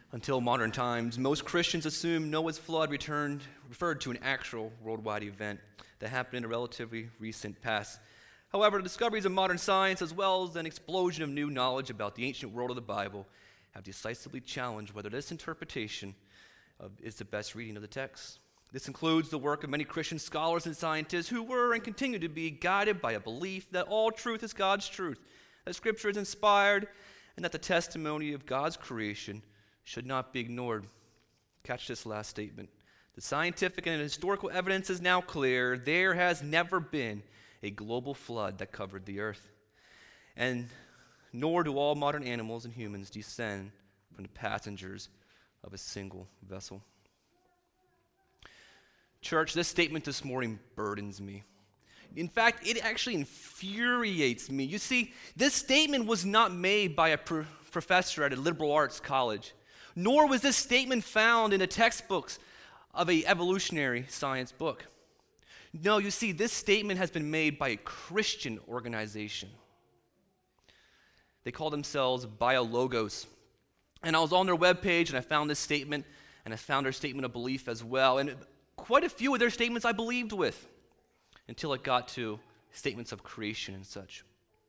Until modern times, most Christians assume Noah's flood referred to an actual worldwide event that happened in a relatively recent past. However, the discoveries of modern science, as well as an explosion of new knowledge about the ancient world of the Bible, have decisively challenged whether this interpretation is the best reading of the text. This includes the work of many Christian scholars and scientists who were and continue to be guided by a belief that all truth is God's truth, that Scripture is inspired, and that the testimony of God's creation should not be ignored. Catch this last statement. The scientific and historical evidence is now clear. There has never been a global flood that covered the earth. And nor do all modern animals and humans descend from the passengers of a single vessel. Church, this statement this morning burdens me. In fact, it actually infuriates me. You see, this statement was not made by a professor at a liberal arts college, nor was this statement found in the textbooks of an evolutionary science book. No, you see, this statement has been made by a Christian organization. They call themselves BioLogos. And I was on their webpage and I found this statement, and I found their statement of belief as well. And quite a few of their statements I believed with, until it got to statements of creation and such.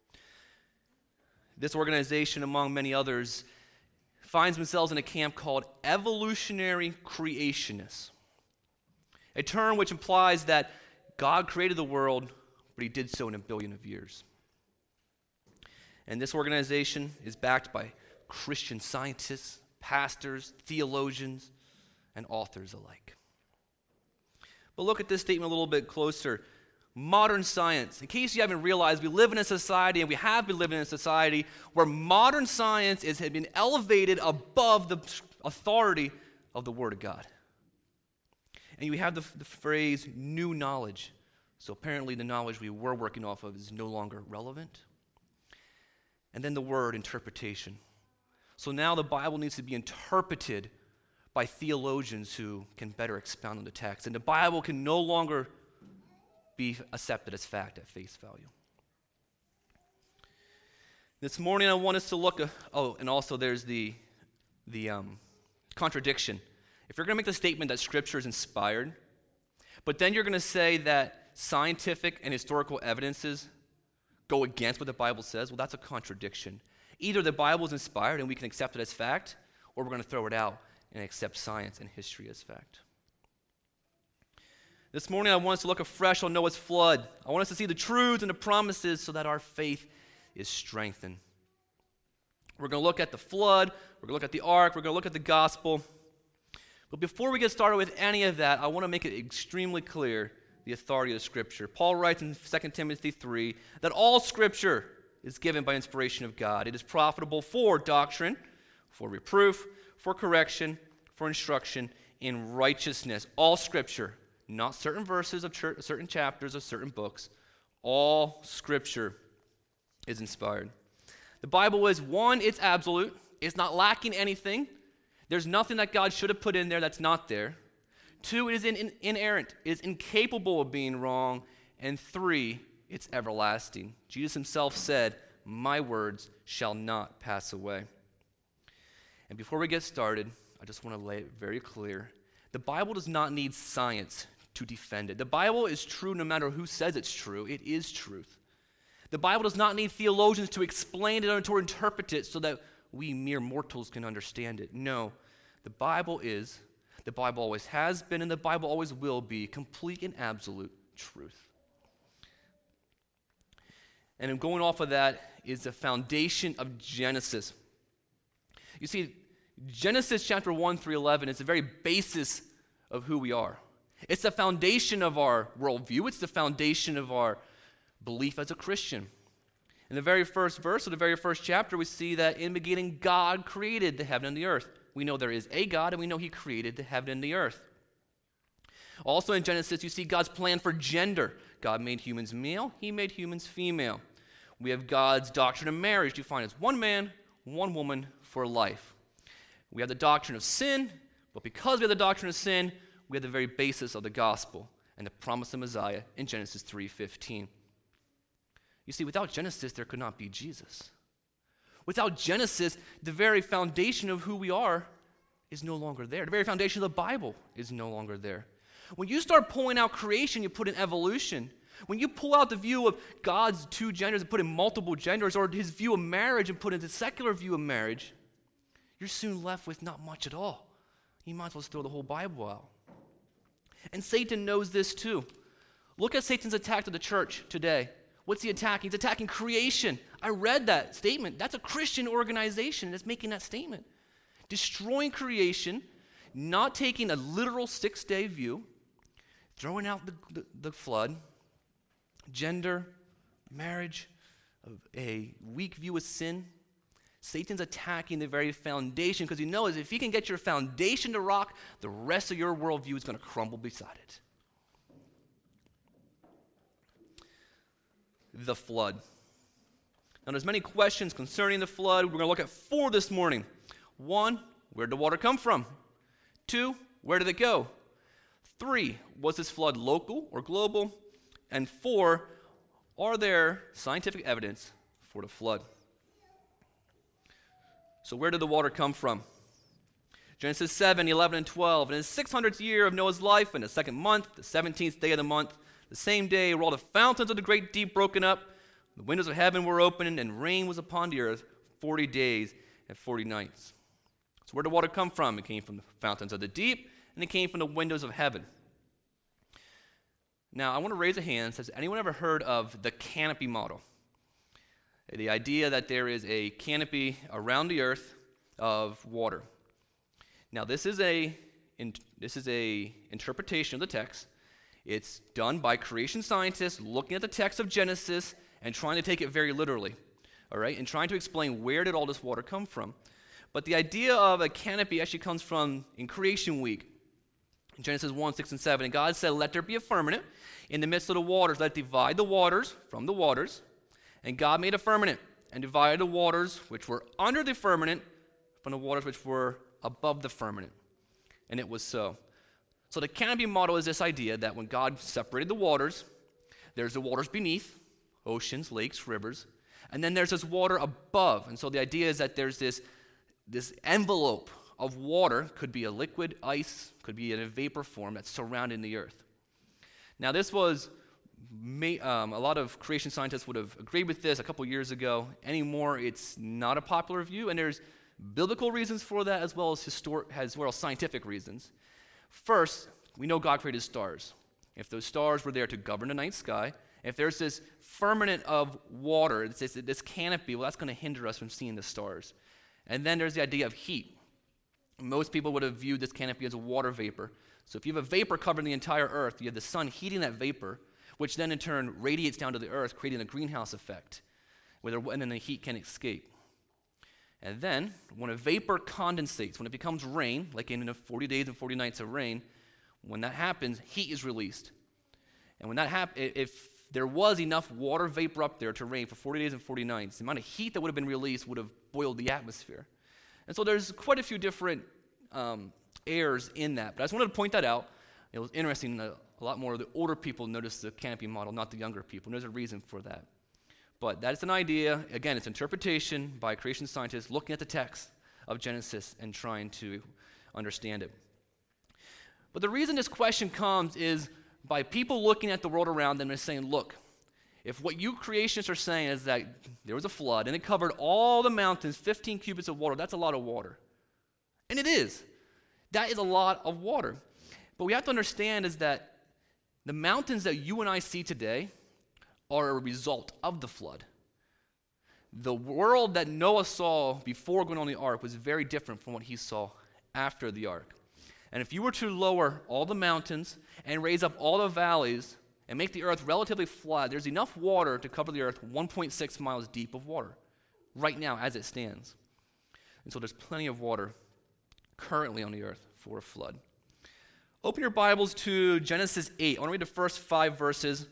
This organization, among many others, finds themselves in a camp called evolutionary creationists, a term which implies that God created the world, but he did so in 1 billion of years. And this organization is backed by Christian scientists, pastors, theologians, and authors alike. But look at this statement a little bit closer. Modern science. In case you haven't realized, we live in a society, and we have been living in a society where modern science has been elevated above the authority of the Word of God. And you have the phrase new knowledge. So apparently the knowledge we were working off of is no longer relevant. And then the word interpretation. So now the Bible needs to be interpreted by theologians who can better expound on the text. And the Bible can no longer be accepted as fact at face value. This morning I want us to look, and also there's the contradiction. If you're going to make the statement that Scripture is inspired, but then you're going to say that scientific and historical evidences go against what the Bible says, well, that's a contradiction. Either the Bible is inspired and we can accept it as fact, or we're going to throw it out and accept science and history as fact. This morning I want us to look afresh on Noah's flood. I want us to see the truths and the promises so that our faith is strengthened. We're going to look at the flood, we're going to look at the ark, we're going to look at the gospel. But before we get started with any of that, I want to make it extremely clear the authority of Scripture. Paul writes in 2 Timothy 3 that all Scripture is given by inspiration of God. It is profitable for doctrine, for reproof, for correction, for instruction in righteousness. All Scripture, not certain verses of certain chapters of certain books. All Scripture is inspired. The Bible is, one, it's absolute. It's not lacking anything. There's nothing that God should have put in there that's not there. Two, it is inerrant. It is incapable of being wrong. And three, it's everlasting. Jesus himself said, "My words shall not pass away." And before we get started, I just want to lay it very clear. The Bible does not need science to defend it. The Bible is true no matter who says it's true. It is truth. The Bible does not need theologians to explain it or to interpret it so that we mere mortals can understand it. No, the Bible always has been, and the Bible always will be complete and absolute truth. And going off of that is the foundation of Genesis. You see, Genesis chapter 1 through 11 is the very basis of who we are. It's the foundation of our worldview. It's the foundation of our belief as a Christian. In the very first verse of the very first chapter, we see that in the beginning, God created the heaven and the earth. We know there is a God, and we know he created the heaven and the earth. Also in Genesis, you see God's plan for gender. God made humans male, he made humans female. We have God's doctrine of marriage defined as one man, one woman for life. We have the doctrine of sin, but because we have the doctrine of sin, we have the very basis of the gospel and the promise of Messiah in Genesis 3:15. You see, without Genesis, there could not be Jesus. Without Genesis, the very foundation of who we are is no longer there. The very foundation of the Bible is no longer there. When you start pulling out creation, you put in evolution. When you pull out the view of God's two genders and put in multiple genders, or his view of marriage and put in the secular view of marriage, you're soon left with not much at all. You might as well throw the whole Bible out. And Satan knows this too. Look at Satan's attack to the church today. What's he attacking? He's attacking creation. I read that statement. That's a Christian organization that's making that statement. Destroying creation, not taking a literal 6-day view, throwing out the flood, gender, marriage, a weak view of sin. Satan's attacking the very foundation because he knows if he can get your foundation to rock, the rest of your worldview is going to crumble beside it. The flood. Now, there's many questions concerning the flood. We're going to look at 4 this morning. 1, where did the water come from? 2, where did it go? 3, was this flood local or global? And 4, are there scientific evidence for the flood? So where did the water come from? Genesis 7, 11, and 12. In the 600th year of Noah's life, in the 2nd month, the 17th day of the month, the same day were all the fountains of the great deep broken up, the windows of heaven were opened, and rain was upon the earth 40 days and 40 nights. So where did the water come from? It came from the fountains of the deep, and it came from the windows of heaven. Now, I want to raise a hand. Has anyone ever heard of the canopy model? The idea that there is a canopy around the earth of water. Now, this is a interpretation of the text. It's done by creation scientists looking at the text of Genesis and trying to take it very literally, all right, and trying to explain where did all this water come from. But the idea of a canopy actually comes from in creation week, in Genesis 1, 6, and 7. And God said, let there be a firmament in the midst of the waters. Let it divide the waters from the waters. And God made a firmament and divided the waters which were under the firmament from the waters which were above the firmament. And it was so. So the canopy model is this idea that when God separated the waters, there's the waters beneath, oceans, lakes, rivers, and then there's this water above. And so the idea is that there's this envelope of water, could be a liquid, ice, could be in a vapor form that's surrounding the earth. Now this was, a lot of creation scientists would have agreed with this a couple years ago. Anymore, it's not a popular view, and there's biblical reasons for that as well as scientific reasons. First, we know God created stars. If those stars were there to govern the night sky, if there's this firmament of water, this canopy, well, that's going to hinder us from seeing the stars. And then there's the idea of heat. Most people would have viewed this canopy as a water vapor. So if you have a vapor covering the entire earth, you have the sun heating that vapor, which then in turn radiates down to the earth, creating a greenhouse effect, and then the heat can escape. And then, when a vapor condensates, when it becomes rain, like in the 40 days and 40 nights of rain, when that happens, heat is released. And when that happens, if there was enough water vapor up there to rain for 40 days and 40 nights, the amount of heat that would have been released would have boiled the atmosphere. And so there's quite a few different errors in that. But I just wanted to point that out. It was interesting. A lot more of the older people noticed the canopy model, not the younger people. And there's a reason for that. But that's an idea. Again, it's interpretation by creation scientists looking at the text of Genesis and trying to understand it. But the reason this question comes is by people looking at the world around them and saying, look, if what you creationists are saying is that there was a flood and it covered all the mountains, 15 cubits of water, that's a lot of water. And it is. That is a lot of water. But we have to understand is that the mountains that you and I see today are a result of the flood. The world that Noah saw before going on the ark was very different from what he saw after the ark. And if you were to lower all the mountains and raise up all the valleys and make the earth relatively flat, there's enough water to cover the earth 1.6 miles deep of water right now as it stands. And so there's plenty of water currently on the earth for a flood. Open your Bibles to Genesis 8. I want to read the first 5 verses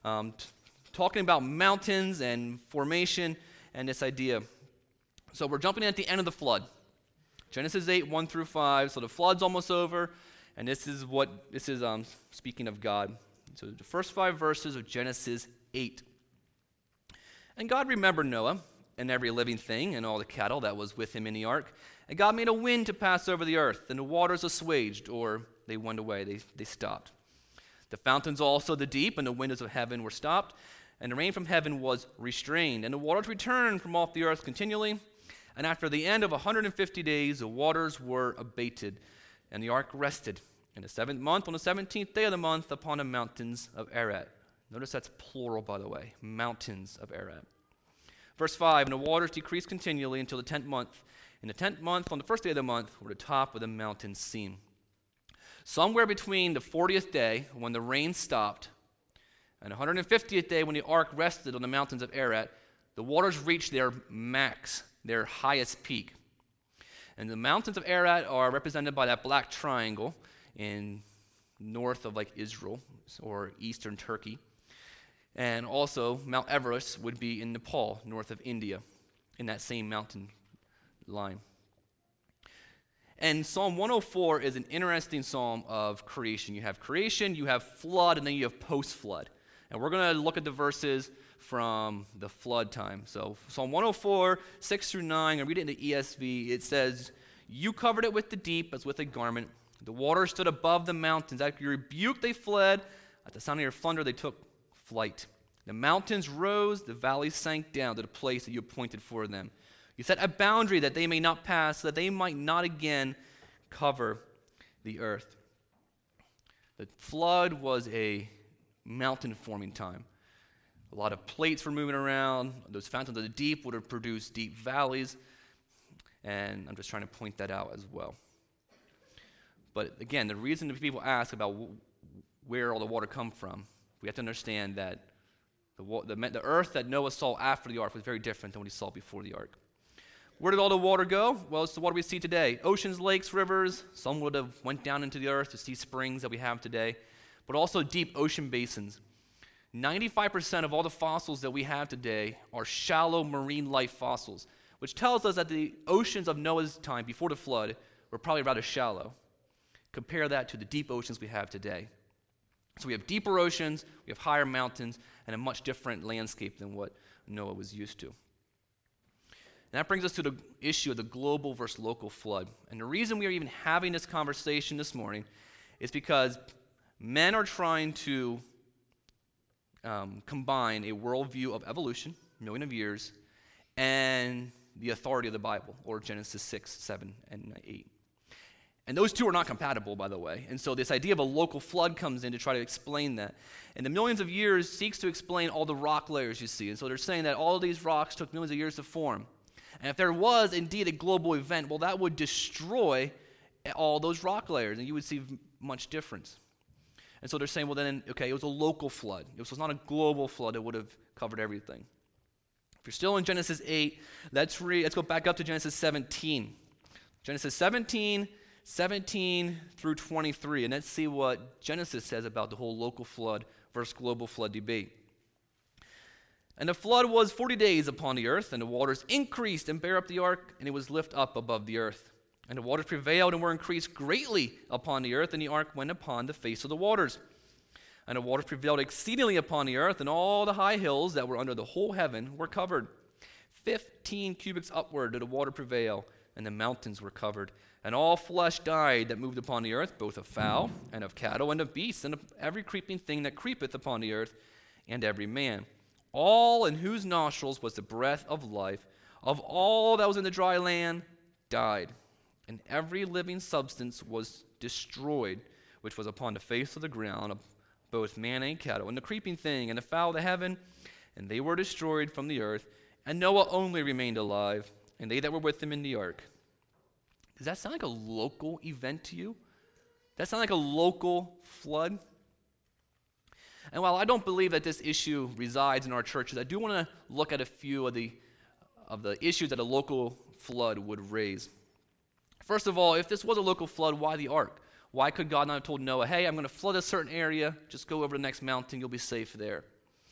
talking about mountains and formation and this idea. So we're jumping in at the end of the flood. Genesis 8, 1 through 5. So the flood's almost over, and this is speaking of God. So the first 5 verses of Genesis 8. And God remembered Noah and every living thing and all the cattle that was with him in the ark. And God made a wind to pass over the earth, and the waters assuaged, or they went away, they stopped. The fountains also of the deep and the windows of heaven were stopped, and the rain from heaven was restrained, and the waters returned from off the earth continually. And after the end of 150 days, the waters were abated, and the ark rested in the 7th month, on the 17th day of the month, upon the mountains of Ararat. Notice that's plural, by the way, mountains of Ararat. Verse 5, and the waters decreased continually until the 10th month. In the 10th month, on the first day of the month, were the top of the mountain seen. Somewhere between the 40th day, when the rain stopped, and the 150th day, when the ark rested on the mountains of Ararat, the waters reached their max, their highest peak. And the mountains of Ararat are represented by that black triangle in north of like Israel or eastern Turkey. And also, Mount Everest would be in Nepal, north of India, in that same mountain line. And Psalm 104 is an interesting psalm of creation. You have creation, you have flood, and then you have post-flood. And we're going to look at the verses from the flood time. So Psalm 104, 6 through 9, I read it in the ESV. It says, you covered it with the deep as with a garment. The waters stood above the mountains. At your rebuke they fled. At the sound of your thunder they took flight. The mountains rose, the valleys sank down to the place that you appointed for them. You set a boundary that they may not pass, so that they might not again cover the earth. The flood was a mountain-forming time. A lot of plates were moving around. Those fountains of the deep would have produced deep valleys. And I'm just trying to point that out as well. But again, the reason that people ask about where all the water come from, we have to understand that the earth that Noah saw after the ark was very different than what he saw before the ark. Where did all the water go? Well, it's the water we see today. Oceans, lakes, rivers. Some would have went down into the earth to see springs that we have today, but also deep ocean basins. 95% of all the fossils that we have today are shallow marine life fossils, which tells us that the oceans of Noah's time before the flood were probably rather shallow. Compare that to the deep oceans we have today. So we have deeper oceans, we have higher mountains, and a much different landscape than what Noah was used to. And that brings us to the issue of the global versus local flood. And the reason we are even having this conversation this morning is because men are trying to combine a worldview of evolution, million of years, and the authority of the Bible, or Genesis 6, 7, and 8. And those two are not compatible, by the way. And so this idea of a local flood comes in to try to explain that. And the millions of years seeks to explain all the rock layers you see. And so they're saying that all of these rocks took millions of years to form. And if there was indeed a global event, well, that would destroy all those rock layers, and you would see much difference. And so they're saying, well, then, okay, it was a local flood. It was not a global flood. It would have covered everything. If you're still in Genesis 8, let's go back up to Genesis 17. Genesis 17 through 23, and let's see what Genesis says about the whole local flood versus global flood debate. And the flood was 40 days upon the earth, and the waters increased and bare up the ark, and it was lift up above the earth. And the waters prevailed and were increased greatly upon the earth, and the ark went upon the face of the waters. And the waters prevailed exceedingly upon the earth, and all the high hills that were under the whole heaven were covered. 15 cubits upward did the water prevail, and the mountains were covered. And all flesh died that moved upon the earth, both of fowl, and of cattle, and of beasts, and of every creeping thing that creepeth upon the earth, and every man. All in whose nostrils was the breath of life, of all that was in the dry land, died. And every living substance was destroyed, which was upon the face of the ground, of both man and cattle, and the creeping thing, and the fowl of the heaven, and they were destroyed from the earth. And Noah only remained alive, and they that were with him in the ark. Does that sound like a local event to you? Does that sound like a local flood? And while I don't believe that this issue resides in our churches, I do want to look at a few of the issues that a local flood would raise. First of all, if this was a local flood, why the ark? Why could God not have told Noah, hey, I'm going to flood a certain area, just go over the next mountain, you'll be safe there?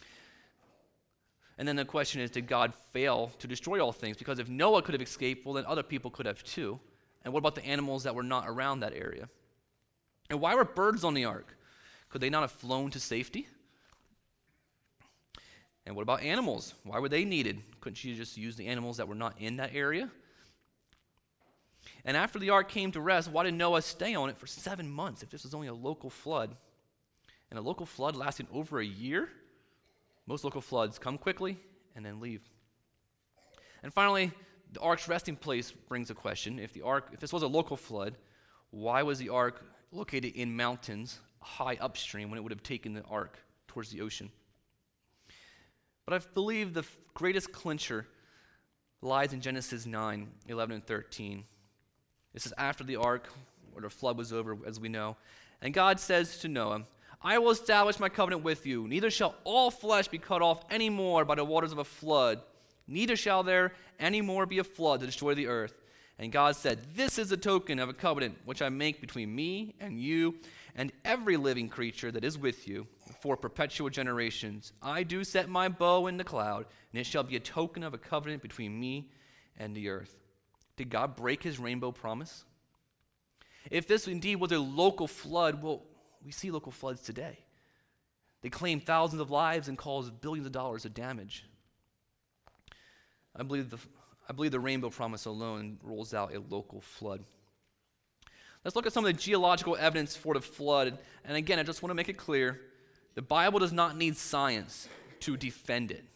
And then the question is, did God fail to destroy all things? Because if Noah could have escaped, well, then other people could have too. And what about the animals that were not around that area? And why were birds on the ark? Could they not have flown to safety? And what about animals? Why were they needed? Couldn't you just use the animals that were not in that area? And after the ark came to rest, why did Noah stay on it for 7 months if this was only a local flood? And a local flood lasting over a year? Most local floods come quickly and then leave. And finally, the ark's resting place brings a question. If this was a local flood, why was the ark located in mountains high upstream when it would have taken the ark towards the ocean? But I believe the greatest clincher lies in Genesis 9, 11, and 13. This is after the ark, or the flood was over, as we know. And God says to Noah, I will establish my covenant with you. Neither shall all flesh be cut off any more by the waters of a flood. Neither shall there any more be a flood to destroy the earth. And God said, this is a token of a covenant which I make between me and you and every living creature that is with you for perpetual generations. I do set my bow in the cloud, and it shall be a token of a covenant between me and the earth. Did God break his rainbow promise? If this indeed was a local flood, well, we see local floods today. They claim thousands of lives and cause billions of dollars of damage. I believe the rainbow promise alone rules out a local flood. Let's look at some of the geological evidence for the flood. And again, I just want to make it clear, the Bible does not need science to defend it.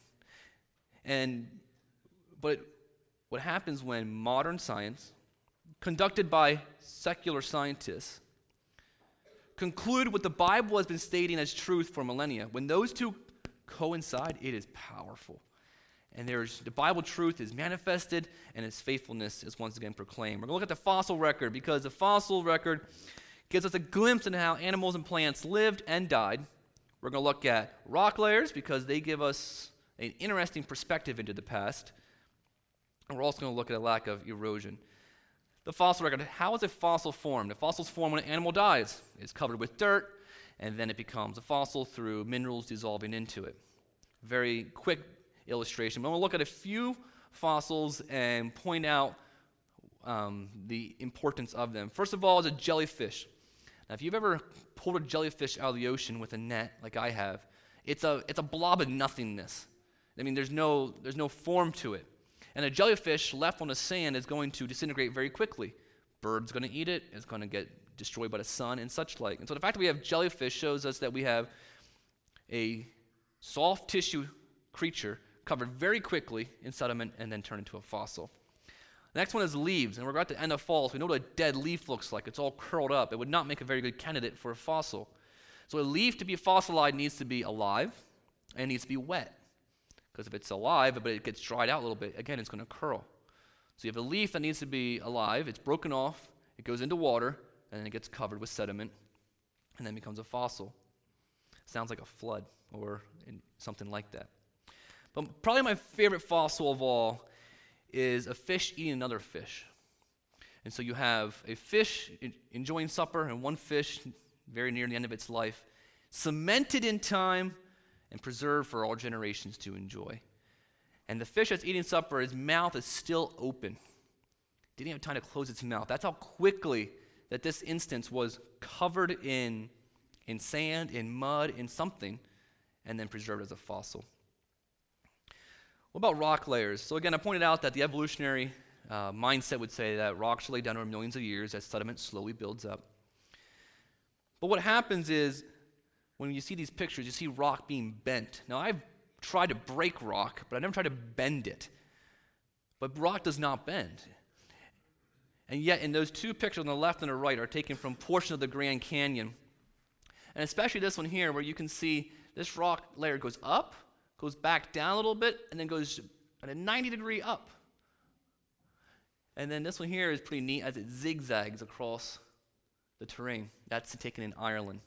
But what happens when modern science, conducted by secular scientists, conclude what the Bible has been stating as truth for millennia, when those two coincide, it is powerful. And the Bible truth is manifested, and its faithfulness is once again proclaimed. We're going to look at the fossil record, because the fossil record gives us a glimpse into how animals and plants lived and died. We're going to look at rock layers, because they give us an interesting perspective into the past. And we're also going to look at a lack of erosion. The fossil record, how is a fossil formed? A fossil is formed when an animal dies. It's covered with dirt, and then it becomes a fossil through minerals dissolving into it. Very quick illustration. But I'm going to look at a few fossils and point out the importance of them. First of all is a jellyfish. Now, if you've ever pulled a jellyfish out of the ocean with a net, like I have, it's a blob of nothingness. I mean, there's no form to it. And a jellyfish left on the sand is going to disintegrate very quickly. Bird's going to eat it. It's going to get destroyed by the sun and such like. And so the fact that we have jellyfish shows us that we have a soft tissue creature covered very quickly in sediment and then turned into a fossil. The next one is leaves, and we're at the end of fall, so we know what a dead leaf looks like. It's all curled up. It would not make a very good candidate for a fossil. So a leaf to be fossilized needs to be alive and it needs to be wet. Because if it's alive, but it gets dried out a little bit, again, it's going to curl. So you have a leaf that needs to be alive. It's broken off. It goes into water, and then it gets covered with sediment, and then becomes a fossil. Sounds like a flood or something like that. But probably my favorite fossil of all is a fish eating another fish. And so you have a fish enjoying supper and one fish very near the end of its life, cemented in time and preserved for all generations to enjoy. And the fish that's eating supper, his mouth is still open. Didn't have time to close its mouth. That's how quickly that this instance was covered in sand, in mud, in something, and then preserved as a fossil. What about rock layers? So again, I pointed out that the evolutionary mindset would say that rocks are laid down over millions of years as sediment slowly builds up. But what happens is, when you see these pictures, you see rock being bent. Now, I've tried to break rock, but I've never tried to bend it. But rock does not bend. And yet, in those two pictures on the left and the right are taken from portions of the Grand Canyon. And especially this one here, where you can see this rock layer goes up, goes back down a little bit, and then goes at a 90-degree up. And then this one here is pretty neat as it zigzags across the terrain. That's taken in Ireland.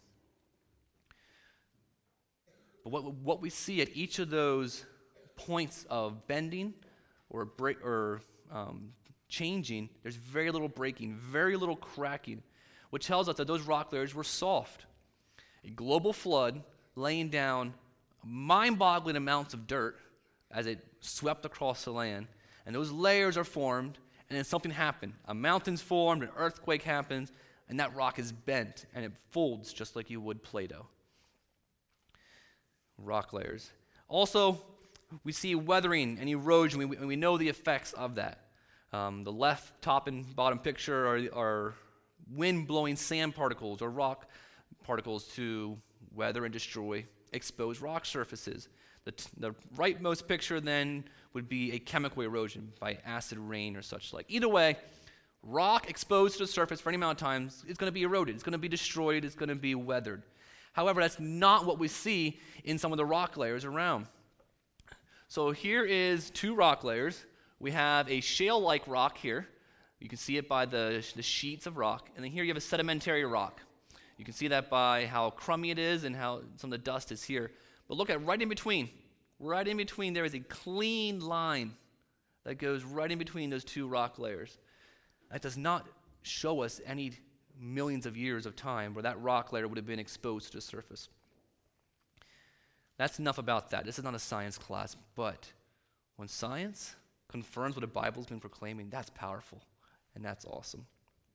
But what we see at each of those points of bending or changing, there's very little breaking, very little cracking, which tells us that those rock layers were soft. A global flood laying down mind-boggling amounts of dirt as it swept across the land, and those layers are formed, and then something happened. A mountain's formed, an earthquake happens, and that rock is bent, and it folds just like you would Play-Doh. Rock layers. Also, We see weathering and erosion, and we know the effects of that. The left top and bottom picture are wind-blowing sand particles or rock particles to weather and destroy exposed rock surfaces. The rightmost picture then would be a chemical erosion by acid rain or such like. Either way, rock exposed to the surface for any amount of time is going to be eroded. It's going to be destroyed. It's going to be weathered. However, that's not what we see in some of the rock layers around. So here is two rock layers. We have a shale-like rock here. You can see it by the sheets of rock. And then here you have a sedimentary rock. You can see that by how crummy it is and how some of the dust is here. But look at right in between. Right in between there is a clean line that goes right in between those two rock layers. That does not show us any millions of years of time where that rock layer would have been exposed to the surface. That's enough about that. This is not a science class, but when science confirms what the Bible's been proclaiming, that's powerful, and that's awesome.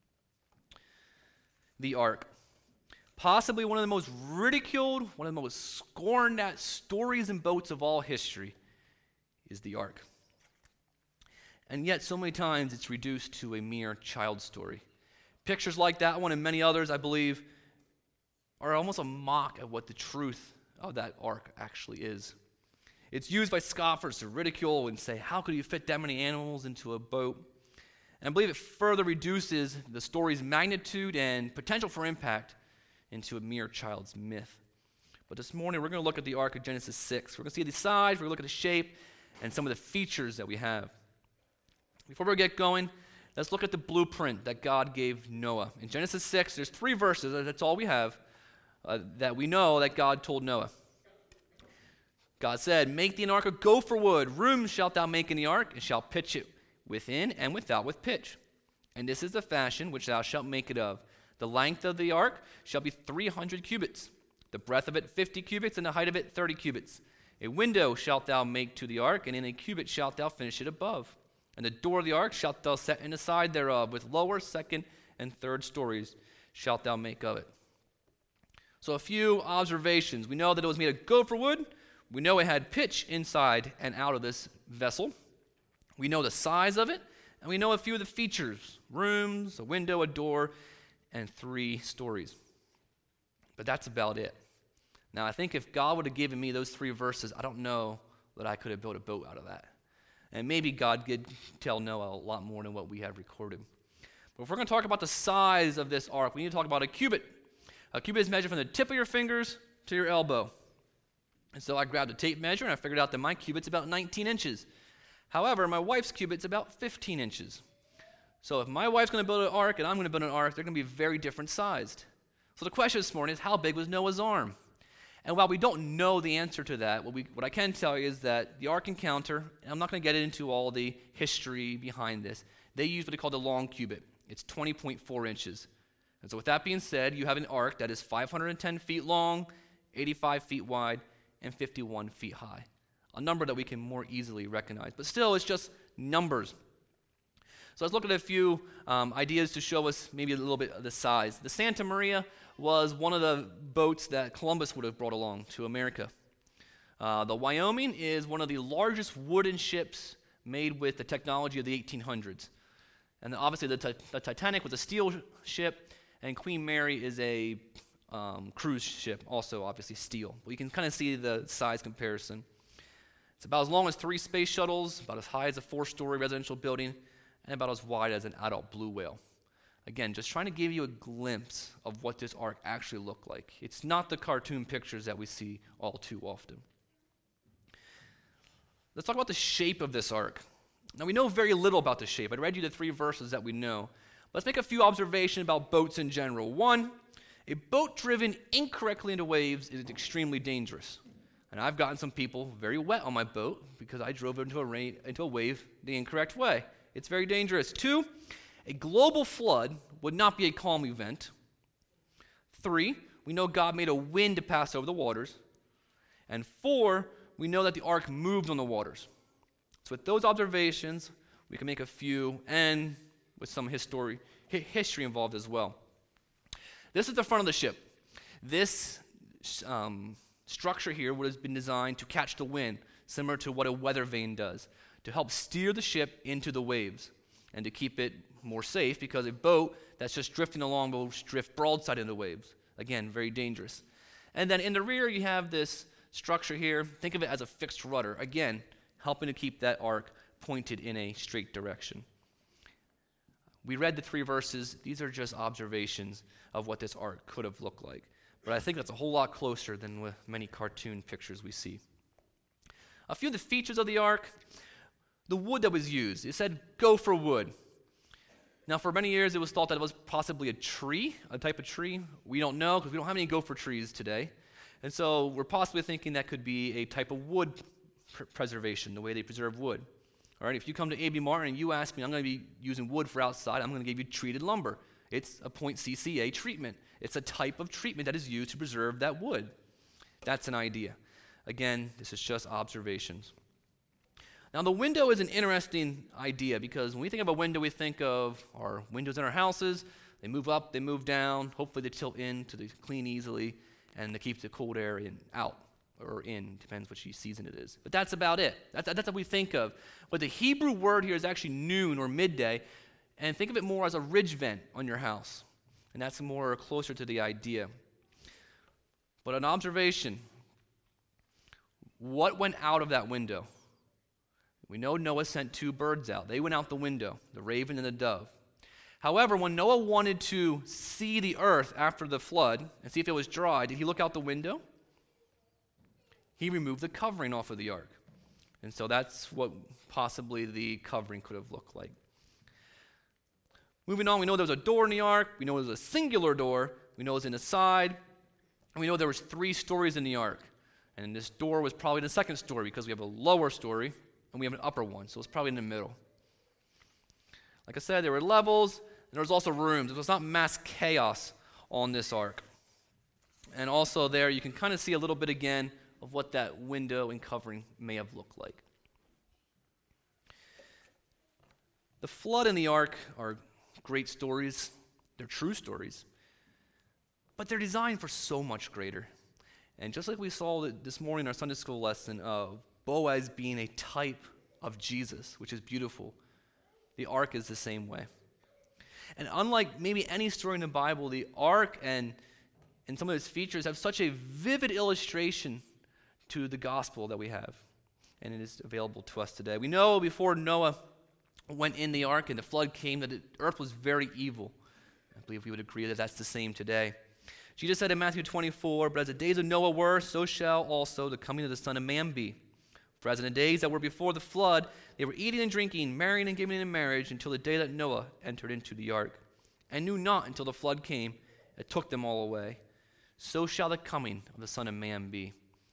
The ark. Possibly one of the most ridiculed, one of the most scorned at stories and boats of all history is the ark. And yet so many times it's reduced to a mere child story. Pictures like that one and many others, I believe, are almost a mock at what the truth of that ark actually is. It's used by scoffers to ridicule and say, how could you fit that many animals into a boat? And I believe it further reduces the story's magnitude and potential for impact into a mere child's myth. But this morning we're going to look at the ark of Genesis 6. We're going to see the size, we're going to look at the shape, and some of the features that we have. Before we get going, let's look at the blueprint that God gave Noah. In Genesis 6, there's 3 verses, that's all we have, that we know that God told Noah. God said, make thee an ark of gopher wood. Rooms shalt thou make in the ark, and shalt pitch it within and without with pitch. And this is the fashion which thou shalt make it of. The length of the ark shall be 300 cubits, the breadth of it 50 cubits, and the height of it 30 cubits. A window shalt thou make to the ark, and in a cubit shalt thou finish it above. And the door of the ark shalt thou set in the side thereof, with lower, second, and third stories shalt thou make of it. So a few observations. We know that it was made of gopher wood. We know it had pitch inside and out of this vessel. We know the size of it, and we know a few of the features: rooms, a window, a door, and 3 stories. But that's about it. Now, I think if God would have given me those 3 verses, I don't know that I could have built a boat out of that. And maybe God did tell Noah a lot more than what we have recorded. But if we're going to talk about the size of this ark, we need to talk about a cubit. A cubit is measured from the tip of your fingers to your elbow. And so I grabbed a tape measure, and I figured out that my cubit's about 19 inches. However, my wife's cubit's about 15 inches. So if my wife's going to build an ark and I'm going to build an ark, they're going to be very different sized. So the question this morning is, how big was Noah's arm? And while we don't know the answer to that, what I can tell you is that the Ark Encounter, and I'm not going to get into all the history behind this, they use what they call the long cubit. It's 20.4 inches. And so with that being said, you have an ark that is 510 feet long, 85 feet wide, and 51 feet high. A number that we can more easily recognize. But still, it's just numbers. So let's look at a few ideas to show us maybe a little bit of the size. The Santa Maria was one of the boats that Columbus would have brought along to America. The Wyoming is one of the largest wooden ships made with the technology of the 1800s. And obviously the Titanic was a steel ship, and Queen Mary is a cruise ship, also obviously steel. But you can kind of see the size comparison. It's about as long as 3 space shuttles, about as high as a 4-story residential building, and about as wide as an adult blue whale. Again, just trying to give you a glimpse of what this ark actually looked like. It's not the cartoon pictures that we see all too often. Let's talk about the shape of this ark. Now, we know very little about the shape. I read you the 3 verses that we know. Let's make a few observations about boats in general. 1, a boat driven incorrectly into waves is extremely dangerous. And I've gotten some people very wet on my boat because I drove into a wave the incorrect way. It's very dangerous. 2, a global flood would not be a calm event. 3, we know God made a wind to pass over the waters. And 4, we know that the ark moved on the waters. So with those observations, we can make a few, and with some history involved as well. This is the front of the ship. This structure here would have been designed to catch the wind. similar to what a weather vane does, to help steer the ship into the waves and to keep it more safe, because a boat that's just drifting along will drift broadside into the waves. Again, very dangerous. And then in the rear, you have this structure here. Think of it as a fixed rudder. Again, helping to keep that ark pointed in a straight direction. We read the 3 verses. These are just observations of what this ark could have looked like. But I think that's a whole lot closer than with many cartoon pictures we see. A few of the features of the ark, the wood that was used. It said gopher wood. Now, for many years, it was thought that it was possibly a tree, a type of tree. We don't know because we don't have any gopher trees today. And so we're possibly thinking that could be a type of wood preservation, the way they preserve wood. All right, if you come to A.B. Martin and you ask me, I'm going to be using wood for outside, I'm going to give you treated lumber. It's a .cca treatment. It's a type of treatment that is used to preserve that wood. That's an idea. Again, this is just observations. Now, the window is an interesting idea because when we think of a window, we think of our windows in our houses. They move up, they move down. Hopefully, they tilt in to clean easily and to keep the cold air out or in, depends which season it is. But that's about it. That's what we think of. But the Hebrew word here is actually noon or midday, and think of it more as a ridge vent on your house. And that's more closer to the idea. But an observation, what went out of that window? We know Noah sent 2 birds out. They went out the window, the raven and the dove. However, when Noah wanted to see the earth after the flood and see if it was dry, did he look out the window? He removed the covering off of the ark. And so that's what possibly the covering could have looked like. Moving on, we know there was a door in the ark. We know there was a singular door. We know it was in the side. And we know there was 3 stories in the ark. And this door was probably the second story because we have a lower story and we have an upper one. So it's probably in the middle. Like I said, there were levels and there was also rooms. It was not mass chaos on this ark. And also there you can kind of see a little bit again of what that window and covering may have looked like. The flood and the ark are great stories. They're true stories. But they're designed for so much greater. And just like we saw this morning in our Sunday school lesson of Boaz being a type of Jesus, which is beautiful, the ark is the same way. And unlike maybe any story in the Bible, the ark and some of its features have such a vivid illustration to the gospel that we have. And it is available to us today. We know before Noah went in the ark and the flood came that the earth was very evil. I believe we would agree that that's the same today. Jesus said in Matthew 24, "But as the days of Noah were, so shall also the coming of the Son of Man be. For as in the days that were before the flood, they were eating and drinking, marrying and giving in marriage until the day that Noah entered into the ark, and knew not until the flood came and took them all away. So shall the coming of the Son of Man be."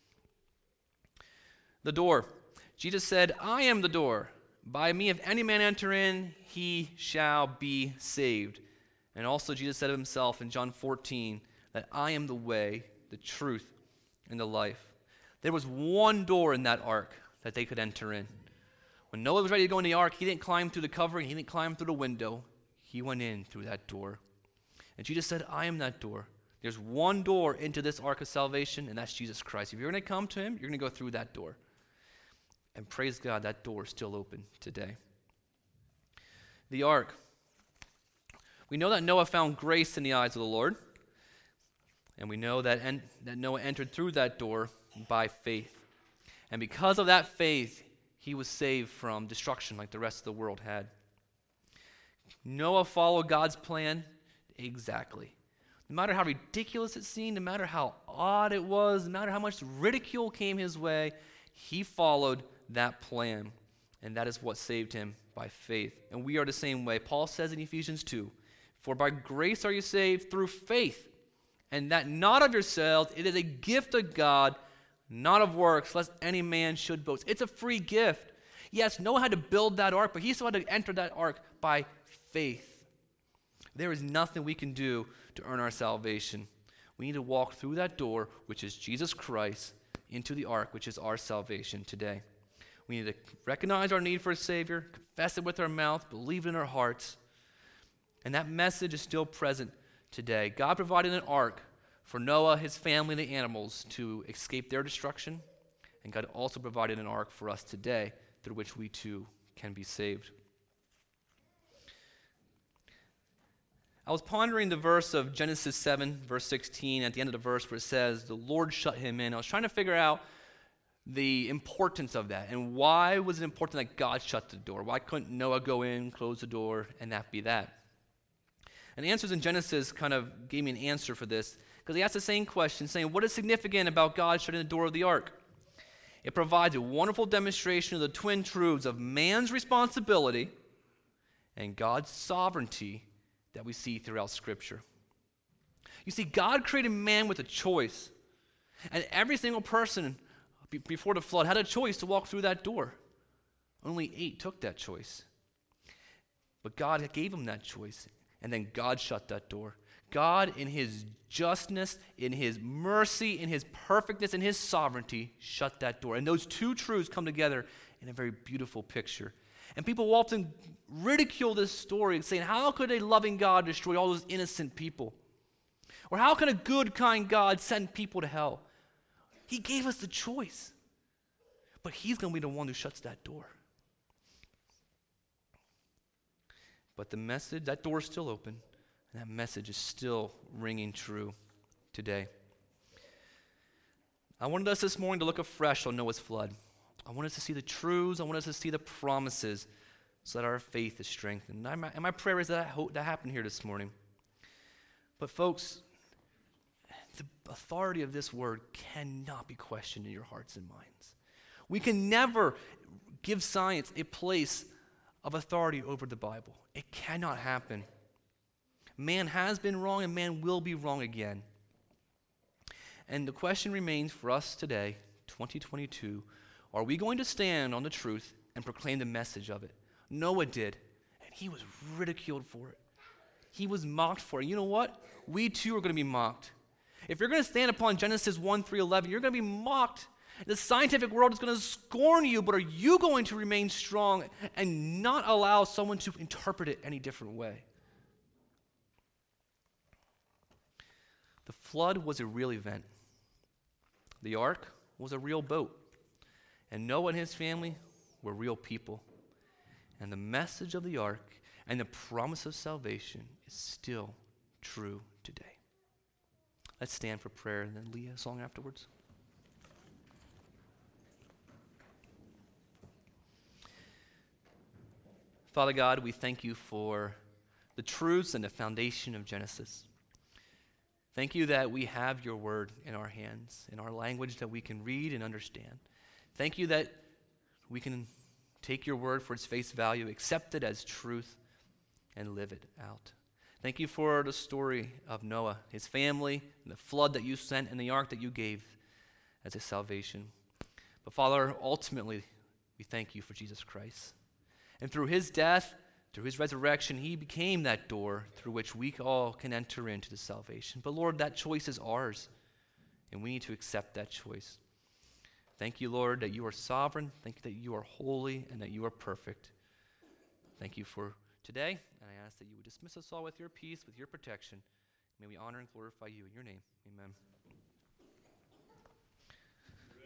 The door. Jesus said, "I am the door. By me, if any man enter in, he shall be saved." And also Jesus said of himself in John 14 that I am the way, the truth, and the life. There was one door in that ark that they could enter in. When Noah was ready to go in the ark, he didn't climb through the covering, he didn't climb through the window. He went in through that door. And Jesus said, I am that door. There's one door into this ark of salvation, and that's Jesus Christ. If you're going to come to him, you're going to go through that door. And praise God, that door is still open today. The ark. We know that Noah found grace in the eyes of the Lord. And we know that Noah entered through that door by faith. And because of that faith, he was saved from destruction like the rest of the world had. Noah followed God's plan exactly. No matter how ridiculous it seemed, no matter how odd it was, no matter how much ridicule came his way, he followed that plan. And that is what saved him by faith. And we are the same way. Paul says in Ephesians 2, "For by grace are you saved through faith, and that not of yourselves, it is a gift of God, not of works, lest any man should boast." It's a free gift. Yes, Noah had to build that ark, but he still had to enter that ark by faith. There is nothing we can do to earn our salvation. We need to walk through that door, which is Jesus Christ, into the ark, which is our salvation today. We need to recognize our need for a Savior, confess it with our mouth, believe it in our hearts. And that message is still present today. God provided an ark for Noah, his family, and the animals to escape their destruction. And God also provided an ark for us today through which we too can be saved. I was pondering the verse of Genesis 7, verse 16, at the end of the verse where it says, the Lord shut him in. I was trying to figure out the importance of that and why was it important that God shut the door? Why couldn't Noah go in, close the door, and that be that? And the answers in Genesis kind of gave me an answer for this because he asked the same question, saying, what is significant about God shutting the door of the ark? It provides a wonderful demonstration of the twin truths of man's responsibility and God's sovereignty that we see throughout Scripture. You see, God created man with a choice, and every single person before the flood had a choice to walk through that door. Only 8 took that choice. But God gave them that choice, and then God shut that door. God, in his justness, in his mercy, in his perfectness, in his sovereignty, shut that door. And those two truths come together in a very beautiful picture. And people will often ridicule this story, saying, how could a loving God destroy all those innocent people? Or how can a good, kind God send people to hell? He gave us the choice. But he's going to be the one who shuts that door. But the message, that door is still open. And that message is still ringing true today. I wanted us this morning to look afresh on Noah's flood. I want us to see the truths. I want us to see the promises so that our faith is strengthened. And my prayer is that I hope that happened here this morning. But folks, the authority of this word cannot be questioned in your hearts and minds. We can never give science a place of authority over the Bible. It cannot happen. Man has been wrong and man will be wrong again. And the question remains for us today, 2022, are we going to stand on the truth and proclaim the message of it? Noah did, and he was ridiculed for it. He was mocked for it. You know what? We too are going to be mocked. If you're going to stand upon Genesis 1:3-11, you're going to be mocked. The scientific world is going to scorn you, but are you going to remain strong and not allow someone to interpret it any different way? The flood was a real event. The ark was a real boat. And Noah and his family were real people. And the message of the ark and the promise of salvation is still true today. Let's stand for prayer and then lead a song afterwards. Father God, we thank you for the truths and the foundation of Genesis. Thank you that we have your word in our hands, in our language that we can read and understand. Thank you that we can take your word for its face value, accept it as truth, and live it out. Thank you for the story of Noah, his family, and the flood that you sent and the ark that you gave as a salvation. But Father, ultimately, we thank you for Jesus Christ. And through his death, through his resurrection, he became that door through which we all can enter into the salvation. But Lord, that choice is ours, and we need to accept that choice. Thank you, Lord, that you are sovereign. Thank you that you are holy and that you are perfect. Thank you for today, and I ask that you would dismiss us all with your peace, with your protection. May we honor and glorify you in your name. Amen.